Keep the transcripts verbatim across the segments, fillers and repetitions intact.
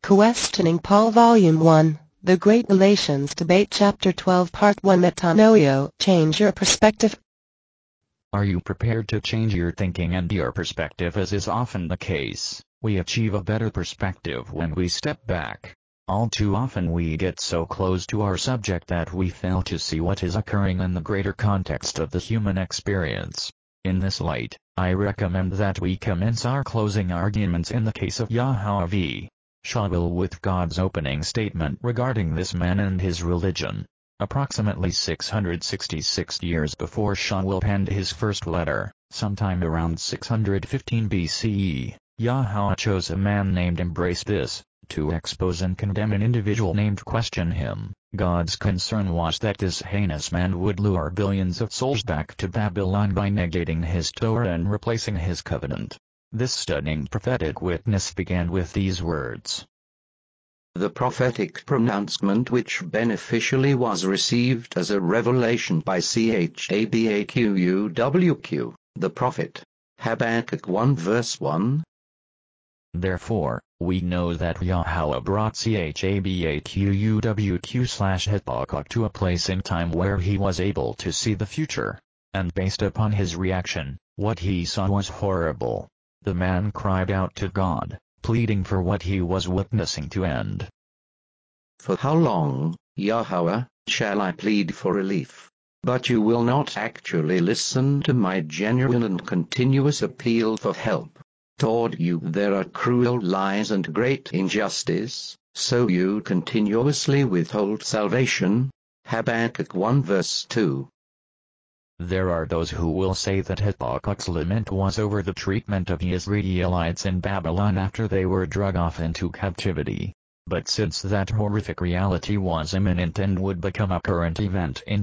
Questioning Paul Volume one, The Great Relations Debate Chapter twelve Part one Metanoia. Change your perspective. Are you prepared to change your thinking and your perspective? As is often the case, we achieve a better perspective when we step back. All too often we get so close to our subject that we fail to see what is occurring in the greater context of the human experience. In this light, I recommend that we commence our closing arguments in the case of Yahweh v. Shaul with God's opening statement regarding this man and his religion. Approximately six hundred sixty-six years before Shaul penned his first letter, sometime around six hundred fifteen B C E, Yahweh chose a man named Embrace this, to expose and condemn an individual named Question him. God's concern was that this heinous man would lure billions of souls back to Babylon by negating his Torah and replacing his covenant. This stunning prophetic witness began with these words. The prophetic pronouncement which beneficially was received as a revelation by Chabaqu, the prophet. Habakkuk one verse one. Therefore, we know that Yahweh brought Chabaqu slash Habakkuk to a place in time where he was able to see the future. And based upon his reaction, what he saw was horrible. The man cried out to God, pleading for what he was witnessing to end. For how long, Yahweh, shall I plead for relief? But you will not actually listen to my genuine and continuous appeal for help. Toward you there are cruel lies and great injustice, so you continuously withhold salvation. Habakkuk one verse two. There are those who will say that Habakkuk's lament was over the treatment of the Israelites in Babylon after they were dragged off into captivity. But since that horrific reality was imminent and would become a current event in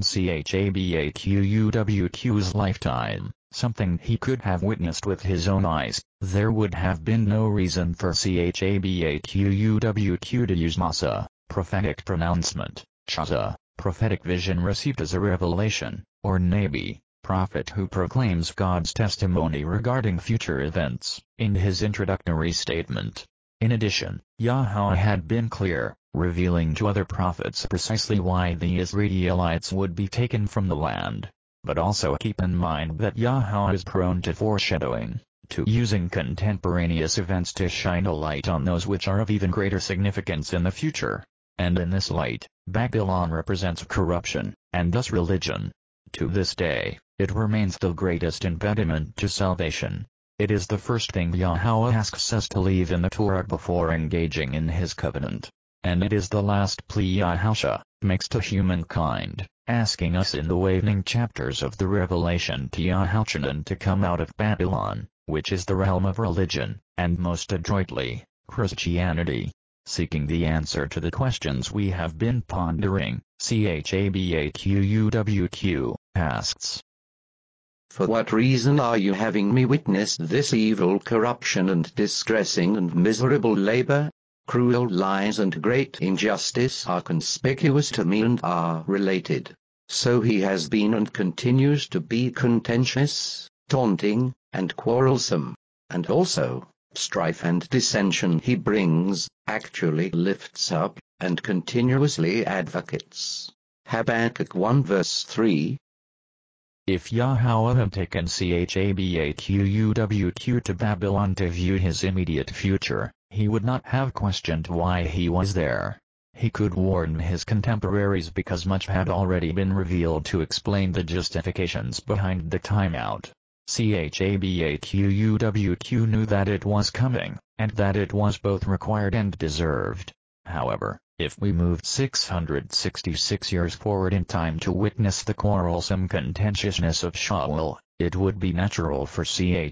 Chabaq's lifetime, something he could have witnessed with his own eyes, there would have been no reason for Chabaqu to use Masa, prophetic pronouncement, Chaza, prophetic vision received as a revelation, or Nabi, prophet who proclaims God's testimony regarding future events, in his introductory statement. In addition, Yahweh had been clear, revealing to other prophets precisely why the Israelites would be taken from the land. But also keep in mind that Yahweh is prone to foreshadowing, to using contemporaneous events to shine a light on those which are of even greater significance in the future. And in this light, Babylon represents corruption, and thus religion. To this day, it remains the greatest impediment to salvation. It is the first thing Yahweh asks us to leave in the Torah before engaging in his covenant. And it is the last plea Yahusha makes to humankind, asking us in the waning chapters of the Revelation to Yahuchanan to come out of Babylon, which is the realm of religion, and most adroitly, Christianity. Seeking the answer to the questions we have been pondering, Chabaqu asks. For what reason are you having me witness this evil corruption and distressing and miserable labor? Cruel lies and great injustice are conspicuous to me and are related. So he has been and continues to be contentious, taunting, and quarrelsome. And also, strife and dissension he brings, actually lifts up, and continuously advocates. Habakkuk one verse three. If Yahweh had taken Chabaqu to Babylon to view his immediate future, he would not have questioned why he was there. He could warn his contemporaries because much had already been revealed to explain the justifications behind the timeout. Chabaqu knew that it was coming, and that it was both required and deserved. However, if we moved six hundred sixty-six years forward in time to witness the quarrelsome contentiousness of Shaul, it would be natural for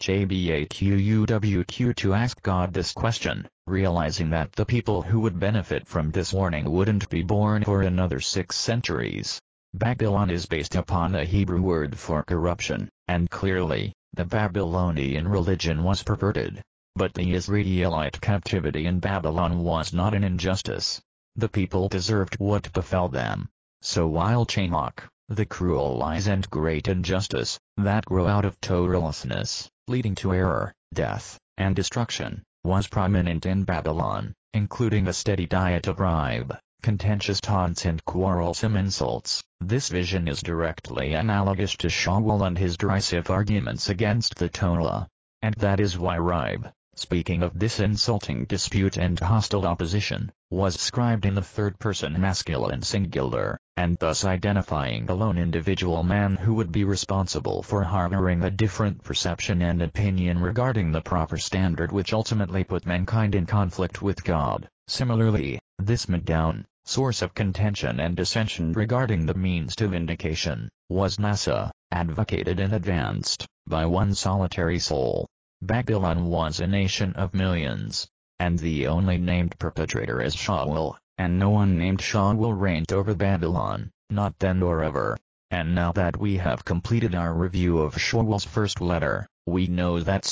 Chabaqu to ask God this question, realizing that the people who would benefit from this warning wouldn't be born for another six centuries. Babylon is based upon a Hebrew word for corruption, and clearly, the Babylonian religion was perverted. But the Israelite captivity in Babylon was not an injustice. The people deserved what befell them. So while Chamach, the cruel lies and great injustice, that grow out of Torahlessness, leading to error, death, and destruction, was prominent in Babylon, including a steady diet of bribe, contentious taunts and quarrelsome insults. This vision is directly analogous to Shaul and his derisive arguments against the Torah. And that is why Ribe, speaking of this insulting dispute and hostile opposition, was scribed in the third person masculine singular, and thus identifying a lone individual man who would be responsible for harboring a different perception and opinion regarding the proper standard which ultimately put mankind in conflict with God. Similarly, this Maddoun, source of contention and dissension regarding the means to vindication, was Nasa, advocated and advanced by one solitary soul. Babylon was a nation of millions, and the only named perpetrator is Shaul, and no one named Shaul reigned over Babylon, not then or ever. And now that we have completed our review of Shaul's first letter, we know that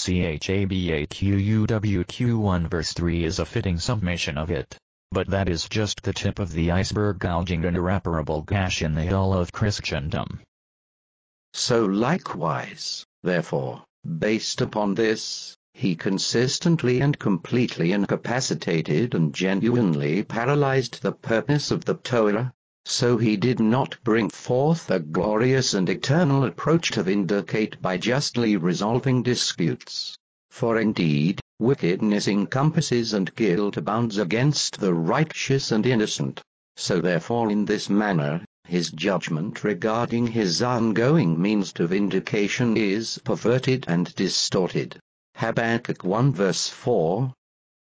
Chabaqu one verse three is a fitting summation of it. But that is just the tip of the iceberg, gouging an irreparable gash in the hull of Christendom. So likewise, therefore, based upon this, he consistently and completely incapacitated and genuinely paralyzed the purpose of the Torah, so he did not bring forth a glorious and eternal approach to vindicate by justly resolving disputes. For indeed, wickedness encompasses and guilt abounds against the righteous and innocent. So therefore in this manner, his judgment regarding his ongoing means to vindication is perverted and distorted. Habakkuk one verse four.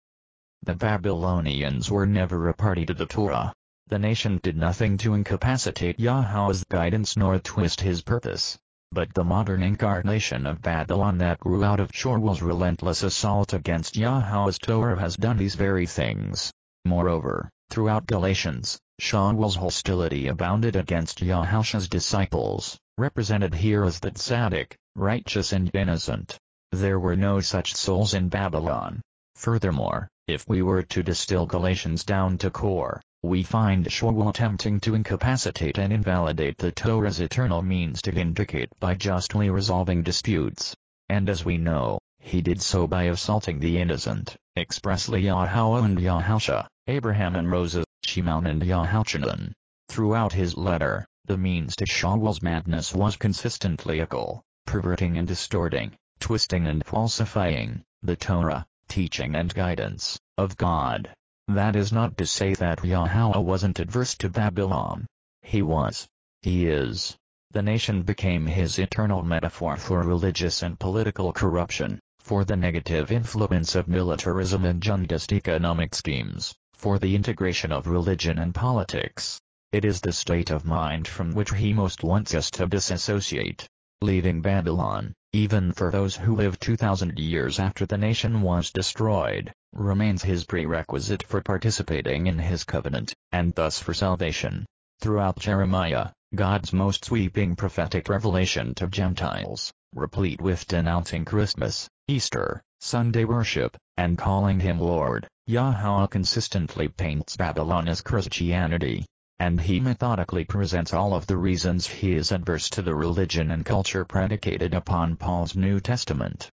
The Babylonians were never a party to the Torah. The nation did nothing to incapacitate Yahweh's guidance nor twist his purpose. But the modern incarnation of Babylon that grew out of Shaul's relentless assault against Yahweh's Torah has done these very things. Moreover, throughout Galatians, Shaul's hostility abounded against Yahushua's disciples, represented here as the tzaddik, righteous and innocent. There were no such souls in Babylon. Furthermore, if we were to distill Galatians down to core, we find Shaul attempting to incapacitate and invalidate the Torah's eternal means to vindicate by justly resolving disputes. And as we know, he did so by assaulting the innocent, expressly Yahweh and Yahushua, Abraham and Moses, Shimon and Yahuchanan. Throughout his letter, the means to Shaul's madness was consistently equal, perverting and distorting, twisting and falsifying, the Torah, teaching and guidance, of God. That is not to say that Yahweh wasn't adverse to Babylon. He was. He is. The nation became his eternal metaphor for religious and political corruption, for the negative influence of militarism and jundist economic schemes, for the integration of religion and politics. It is the state of mind from which he most wants us to disassociate. Leaving Babylon, even for those who lived two thousand years after the nation was destroyed, remains his prerequisite for participating in his covenant, and thus for salvation. Throughout Jeremiah, God's most sweeping prophetic revelation to Gentiles, replete with denouncing Christmas, Easter, Sunday worship, and calling him Lord, Yahweh consistently paints Babylon as Christianity. And he methodically presents all of the reasons he is adverse to the religion and culture predicated upon Paul's New Testament.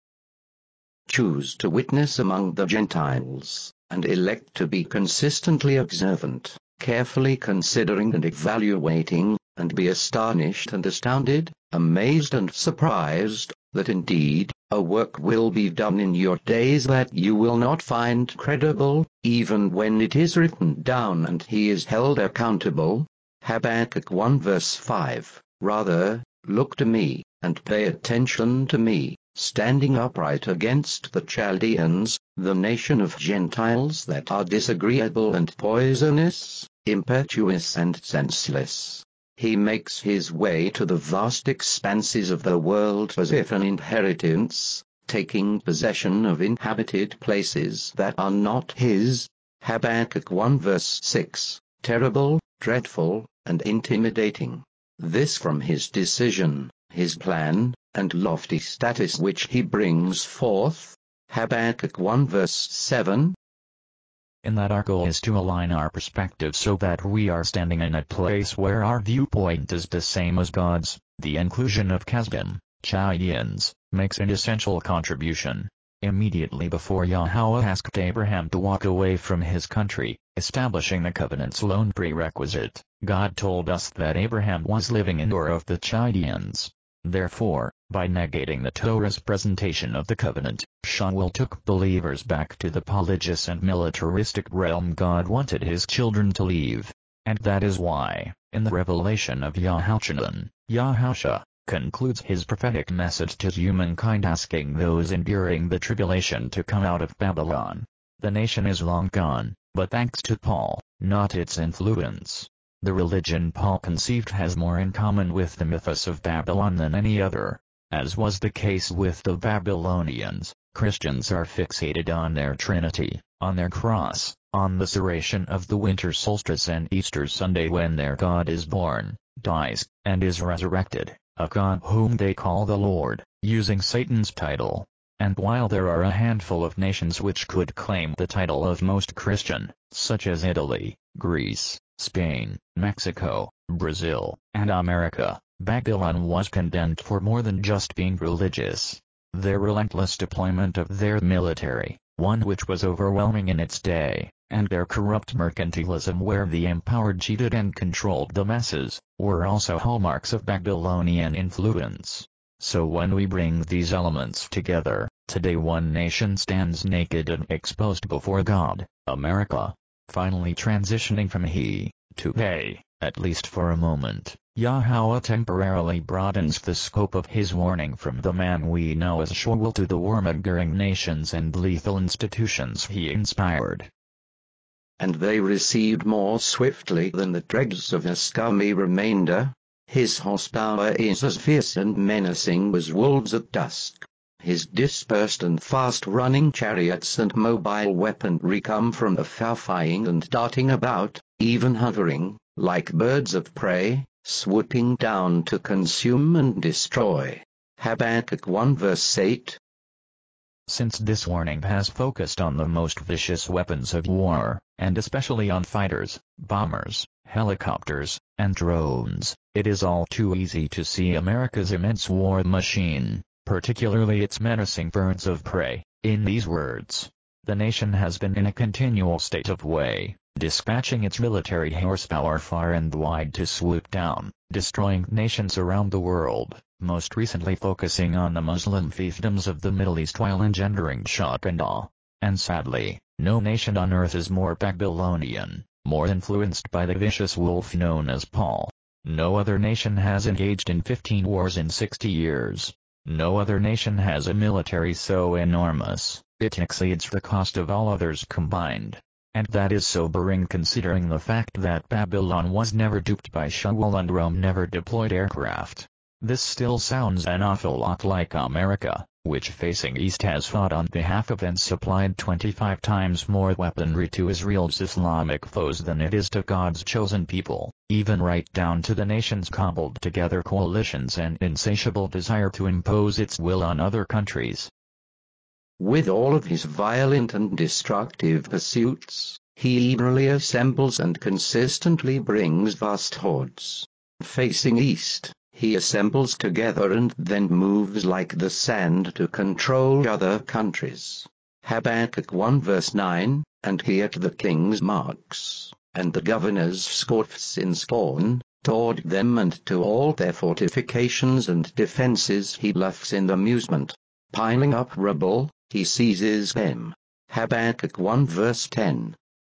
Choose to witness among the Gentiles, and elect to be consistently observant, carefully considering and evaluating, and be astonished and astounded, amazed and surprised, that indeed, a work will be done in your days that you will not find credible, even when it is written down and he is held accountable. Habakkuk one verse five. Rather, look to me, and pay attention to me, standing upright against the Chaldeans, the nation of Gentiles that are disagreeable and poisonous, impetuous and senseless. He makes his way to the vast expanses of the world as if an inheritance, taking possession of inhabited places that are not his. Habakkuk one verse six, terrible, dreadful, and intimidating. This from his decision, his plan, and lofty status which he brings forth. Habakkuk one verse seven. In that our goal is to align our perspective so that we are standing in a place where our viewpoint is the same as God's. The inclusion of Chasdim, Chaldeans, makes an essential contribution. Immediately before Yahweh asked Abraham to walk away from his country, establishing the covenant's lone prerequisite, God told us that Abraham was living in Ur of the Chaldeans. Therefore, by negating the Torah's presentation of the covenant, Shaul took believers back to the religious and militaristic realm God wanted his children to leave. And that is why, in the revelation of Yahushua, Yahusha concludes his prophetic message to humankind asking those enduring the tribulation to come out of Babylon. The nation is long gone, but thanks to Paul, not its influence. The religion Paul conceived has more in common with the mythos of Babylon than any other. As was the case with the Babylonians, Christians are fixated on their Trinity, on their cross, on the celebration of the winter solstice and Easter Sunday when their God is born, dies, and is resurrected, a God whom they call the Lord, using Satan's title. And while there are a handful of nations which could claim the title of most Christian, such as Italy, Greece, Spain, Mexico, Brazil, and America, Babylon was condemned for more than just being religious. Their relentless deployment of their military, one which was overwhelming in its day, and their corrupt mercantilism where the empowered cheated and controlled the masses, were also hallmarks of Babylonian influence. So when we bring these elements together, today one nation stands naked and exposed before God, America. Finally transitioning from he, to they, at least for a moment, Yahweh temporarily broadens the scope of his warning from the man we know as Shaul to the warmongering nations and lethal institutions he inspired. And they recede more swiftly than the dregs of a scummy remainder. His horsepower is as fierce and menacing as wolves at dusk. His dispersed and fast-running chariots and mobile weaponry come from afar, flying and darting about, even hovering, like birds of prey, swooping down to consume and destroy. Habakkuk one verse eight. Since this warning has focused on the most vicious weapons of war, and especially on fighters, bombers, helicopters, and drones, it is all too easy to see America's immense war machine, particularly its menacing birds of prey, in these words. The nation has been in a continual state of way, dispatching its military horsepower far and wide to swoop down, destroying nations around the world, most recently focusing on the Muslim fiefdoms of the Middle East while engendering shock and awe. And sadly, no nation on earth is more Babylonian, more influenced by the vicious wolf known as Paul. No other nation has engaged in fifteen wars in sixty years. No other nation has a military so enormous, it exceeds the cost of all others combined. And that is sobering considering the fact that Babylon was never duped by Shaul and Rome never deployed aircraft. This still sounds an awful lot like America, which facing east has fought on behalf of and supplied twenty-five times more weaponry to Israel's Islamic foes than it is to God's chosen people, even right down to the nation's cobbled together coalitions and insatiable desire to impose its will on other countries. With all of his violent and destructive pursuits, he eagerly assembles and consistently brings vast hordes. Facing east, he assembles together and then moves like the sand to control other countries. Habakkuk one verse nine, and he at the king's marks, and the governor's scoffs in scorn, toward them and to all their fortifications and defenses he laughs in amusement. Piling up rubble, he seizes them. Habakkuk one verse ten.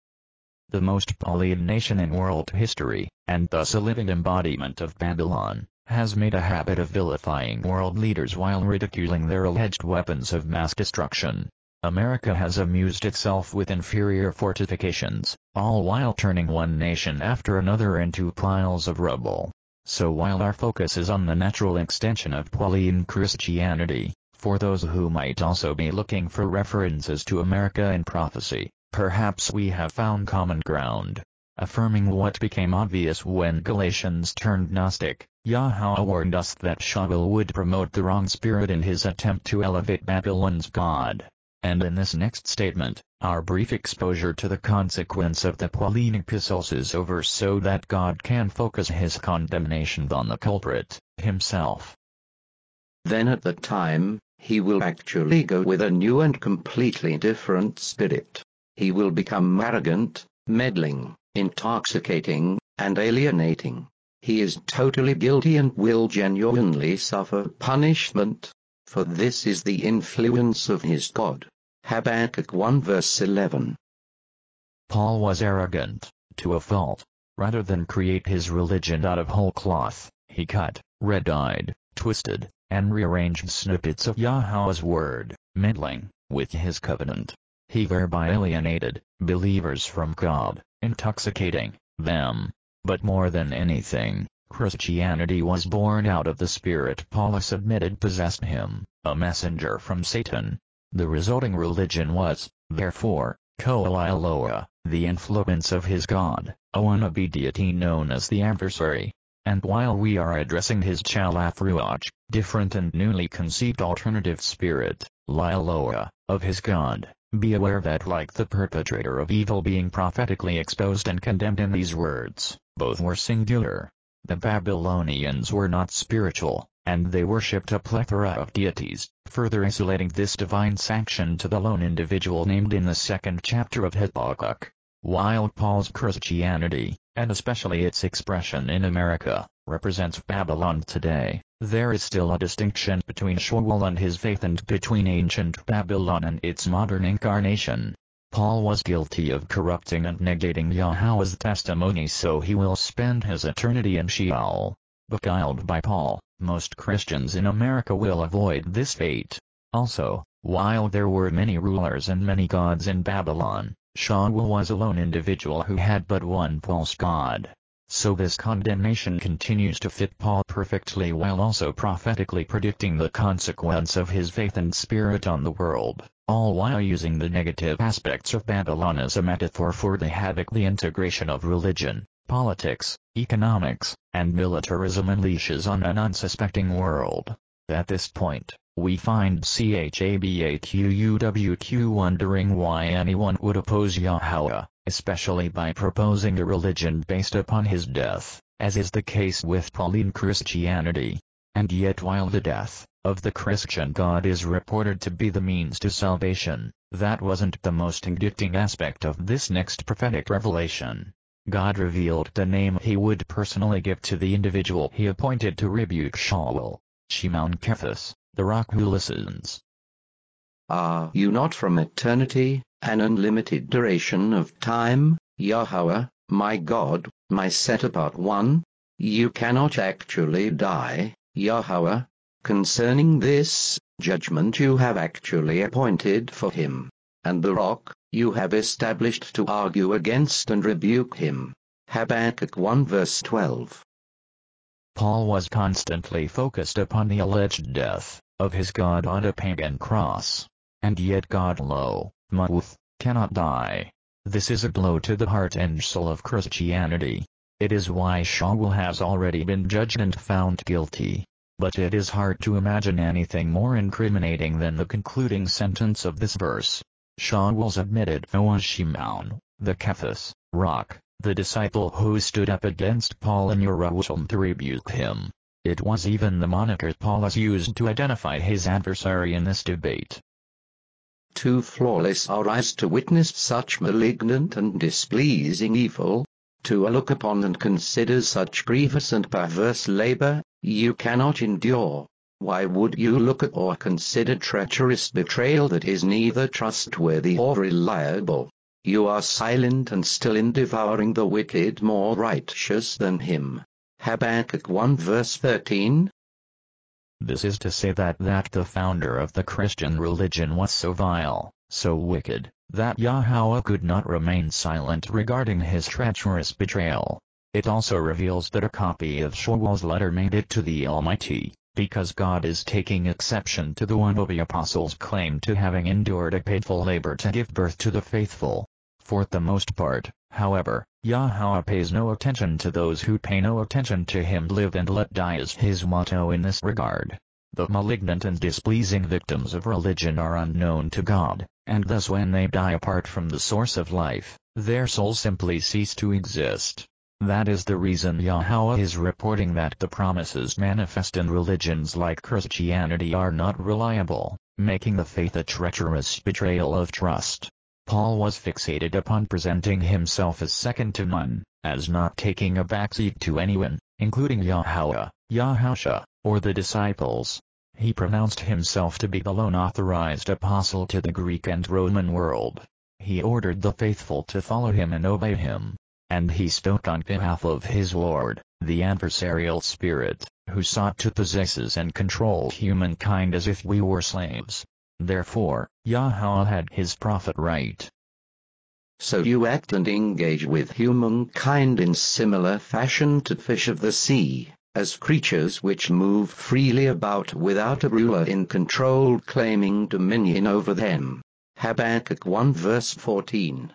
The most Pauline nation in world history, and thus a living embodiment of Babylon, has made a habit of vilifying world leaders while ridiculing their alleged weapons of mass destruction. America has amused itself with inferior fortifications, all while turning one nation after another into piles of rubble. So while our focus is on the natural extension of Pauline Christianity, for those who might also be looking for references to America in prophecy, perhaps we have found common ground. Affirming what became obvious when Galatians turned Gnostic, Yahweh warned us that Shaul would promote the wrong spirit in his attempt to elevate Babylon's God. And in this next statement, our brief exposure to the consequence of the Pauline epistles is over so that God can focus his condemnation on the culprit, himself. Then at the time, he will actually go with a new and completely different spirit. He will become arrogant, meddling, intoxicating, and alienating. He is totally guilty and will genuinely suffer punishment, for this is the influence of his God. Habakkuk one verse eleven. Paul was arrogant, to a fault. Rather than create his religion out of whole cloth, he cut, red-eyed, twisted, and rearranged snippets of Yahweh's word, meddling with his covenant. He thereby alienated believers from God, intoxicating them. But more than anything, Christianity was born out of the spirit Paulus admitted possessed him, a messenger from Satan. The resulting religion was, therefore, Koiloa, the influence of his God, a wannabe deity known as the adversary. And while we are addressing his Chalath Ruach, different and newly conceived alternative spirit, Liloa, of his God, be aware that like the perpetrator of evil being prophetically exposed and condemned in these words, both were singular. The Babylonians were not spiritual, and they worshipped a plethora of deities, further isolating this divine sanction to the lone individual named in the second chapter of Habakkuk. While Paul's Christianity, and especially its expression in America, represents Babylon today, there is still a distinction between Shaul and his faith and between ancient Babylon and its modern incarnation. Paul was guilty of corrupting and negating Yahweh's testimony, so he will spend his eternity in Sheol. Beguiled by Paul, most Christians in America will avoid this fate. Also, while there were many rulers and many gods in Babylon, Shaul was a lone individual who had but one false god. So this condemnation continues to fit Paul perfectly while also prophetically predicting the consequence of his faith and spirit on the world, all while using the negative aspects of Babylon as a metaphor for the havoc the integration of religion, politics, economics, and militarism unleashes on an unsuspecting world. At this point, we find Chabaqu wondering why anyone would oppose Yahweh, especially by proposing a religion based upon his death, as is the case with Pauline Christianity. And yet while the death of the Christian God is reported to be the means to salvation, that wasn't the most addicting aspect of this next prophetic revelation. God revealed the name he would personally give to the individual he appointed to rebuke Shaul, Shimon Cephas, the rock who listens. Are you not from eternity, an unlimited duration of time, Yahweh, my God, my set-apart one? You cannot actually die, Yahweh. Concerning this judgment you have actually appointed for him, and the rock you have established to argue against and rebuke him. Habakkuk one verse twelve. Paul was constantly focused upon the alleged death of his God on a pagan cross. And yet God, lo, Muth, cannot die. This is a blow to the heart and soul of Christianity. It is why Shaul has already been judged and found guilty. But it is hard to imagine anything more incriminating than the concluding sentence of this verse. Shaul's admitted foe was Shimon, the Cephas, rock, the disciple who stood up against Paul in Jerusalem to rebuke him. It was even the moniker Paulus used to identify his adversary in this debate. Too flawless are eyes to witness such malignant and displeasing evil, to look upon and consider such grievous and perverse labor, you cannot endure. Why would you look at or consider treacherous betrayal that is neither trustworthy or reliable? You are silent and still in devouring the wicked more righteous than him. Habakkuk one verse thirteen. This is to say that that the founder of the Christian religion was so vile, so wicked, that Yahweh could not remain silent regarding his treacherous betrayal. It also reveals that a copy of Shaul's letter made it to the Almighty, because God is taking exception to the one of the apostles' claim to having endured a painful labor to give birth to the faithful. For the most part, however, Yahweh pays no attention to those who pay no attention to him. Live and let die is his motto in this regard. The malignant and displeasing victims of religion are unknown to God, and thus when they die apart from the source of life, their souls simply cease to exist. That is the reason Yahweh is reporting that the promises manifest in religions like Christianity are not reliable, making the faith a treacherous betrayal of trust. Paul was fixated upon presenting himself as second to none, as not taking a backseat to anyone, including Yahweh, Yahusha, or the disciples. He pronounced himself to be the lone authorized apostle to the Greek and Roman world. He ordered the faithful to follow him and obey him. And he spoke on behalf of his Lord, the adversarial spirit, who sought to possess and control humankind as if we were slaves. Therefore, Yahweh had his prophet write. So you act and engage with humankind in similar fashion to fish of the sea, as creatures which move freely about without a ruler in control claiming dominion over them. Habakkuk one verse fourteen.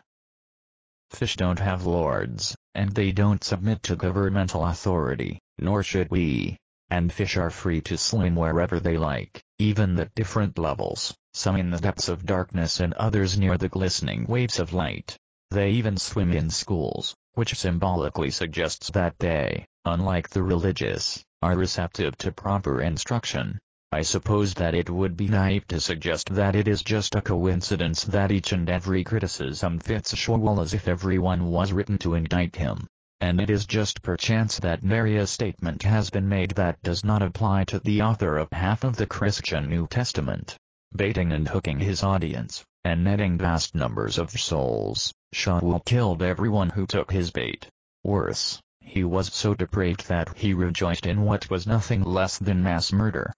Fish don't have lords, and they don't submit to governmental authority, nor should we. And fish are free to swim wherever they like, even at different levels, some in the depths of darkness and others near the glistening waves of light. They even swim in schools, which symbolically suggests that they, unlike the religious, are receptive to proper instruction. I suppose that it would be naive to suggest that it is just a coincidence that each and every criticism fits Shaul as if everyone was written to indict him. And it is just perchance that nary a statement has been made that does not apply to the author of half of the Christian New Testament. Baiting and hooking his audience, and netting vast numbers of souls, Shaul killed everyone who took his bait. Worse, he was so depraved that he rejoiced in what was nothing less than mass murder.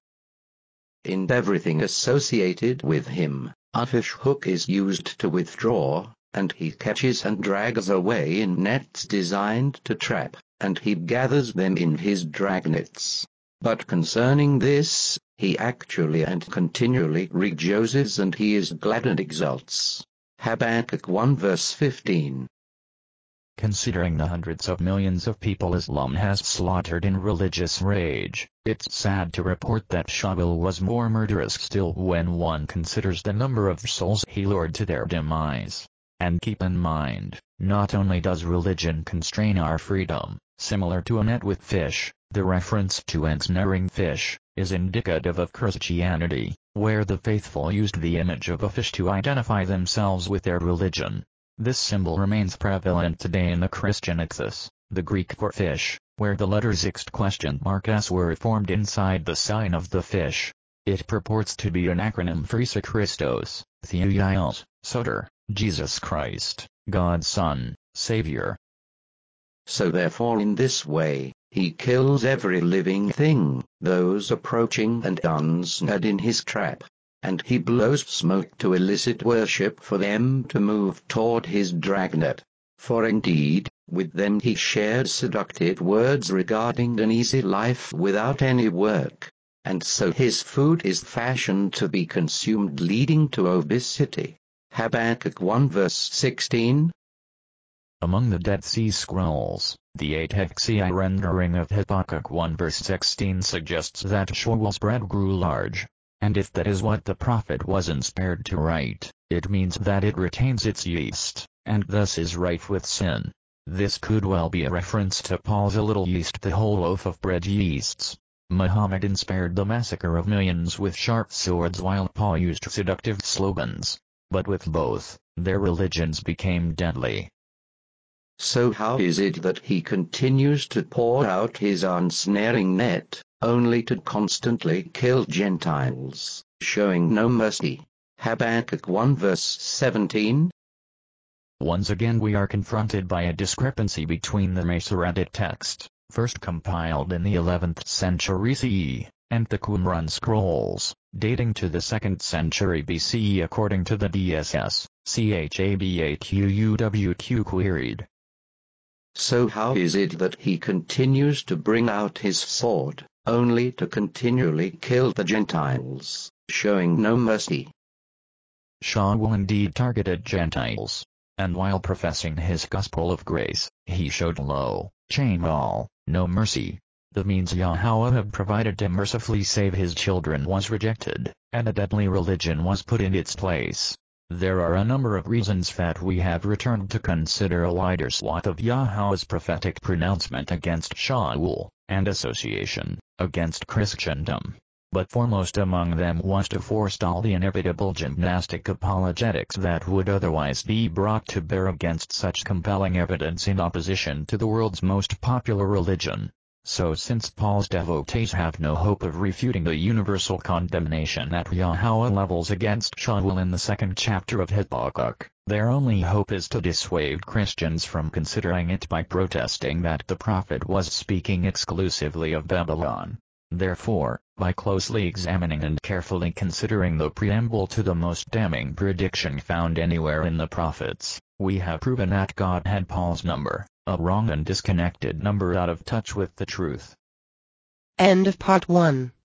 In everything associated with him, a fish hook is used to withdraw, and he catches and drags away in nets designed to trap, and he gathers them in his dragnets. But concerning this, he actually and continually rejoices, and he is glad and exults. Habakkuk one verse fifteen. Considering the hundreds of millions of people Islam has slaughtered in religious rage, it's sad to report that Shaul was more murderous still when one considers the number of souls he lured to their demise. And keep in mind, not only does religion constrain our freedom, similar to a net with fish, the reference to ensnaring fish is indicative of Christianity, where the faithful used the image of a fish to identify themselves with their religion. This symbol remains prevalent today in the Christian ichthus, the Greek for fish, where the letters ixt question mark s were formed inside the sign of the fish. It purports to be an acronym for Isa Christos, Theos, Soter, Jesus Christ, God's Son, Savior. So therefore in this way, he kills every living thing, those approaching and unsnared in his trap. And he blows smoke to elicit worship for them to move toward his dragnet. For indeed, with them he shared seductive words regarding an easy life without any work. And so his food is fashioned to be consumed, leading to obesity. Habakkuk one verse sixteen. Among the Dead Sea Scrolls, the eight Hexi rendering of Habakkuk one verse sixteen suggests that Shaul's bread grew large. And if that is what the prophet was inspired to write, it means that it retains its yeast, and thus is rife with sin. This could well be a reference to Paul's a little yeast, the whole loaf of bread yeasts. Muhammad inspired the massacre of millions with sharp swords while Paul used seductive slogans. But with both, their religions became deadly. So how is it that he continues to pour out his ensnaring net, only to constantly kill Gentiles, showing no mercy? Habakkuk one verse seventeen. Once again we are confronted by a discrepancy between the Masoretic text, first compiled in the eleventh century C E, and the Qumran scrolls, dating to the second century B C E according to the D S S, C H A B A Q U W Q queried. So how is it that he continues to bring out his sword, only to continually kill the Gentiles, showing no mercy? Shaul indeed targeted Gentiles, and while professing his gospel of grace, he showed low, chain all, no mercy. The means Yahweh had provided to mercifully save his children was rejected, and a deadly religion was put in its place. There are a number of reasons that we have returned to consider a wider swath of Yahweh's prophetic pronouncement against Shaul, and association, against Christendom. But foremost among them was to forestall the inevitable gymnastic apologetics that would otherwise be brought to bear against such compelling evidence in opposition to the world's most popular religion. So since Paul's devotees have no hope of refuting the universal condemnation that Yahweh levels against Shaul in the second chapter of Habakkuk, their only hope is to dissuade Christians from considering it by protesting that the prophet was speaking exclusively of Babylon. Therefore, by closely examining and carefully considering the preamble to the most damning prediction found anywhere in the prophets, we have proven that God had Paul's number, a wrong and disconnected number out of touch with the truth. End of part one.